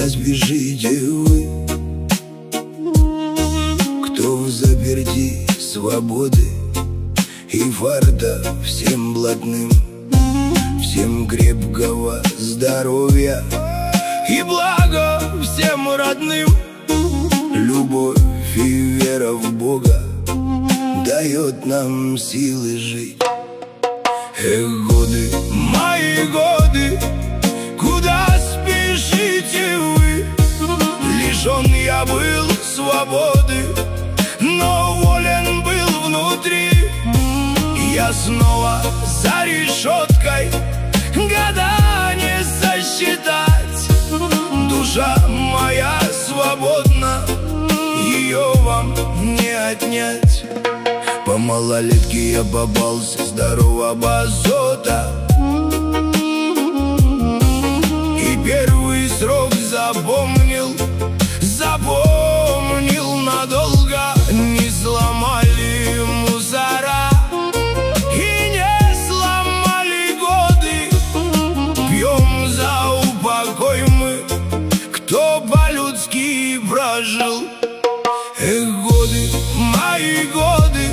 Куда спешите вы, кто в заперти свободы и фарта всем блатным, всем крепкого здоровья и блага всем родным. Любовь и вера в Бога дает нам силы жить. Эх, годы, мои годы, куда спешите вы? Лишен я был свободы, но волен был внутри. Я снова за решеткой, года не сосчитать. Душа моя свободна, ее вам не отнять. По малолетке я попался здорового азота, и первый срок запомнил надолго. Не сломали мусора и не сломали годы. Пьем за упокой мы, кто по-людски прожил. Эх, годы, мои годы,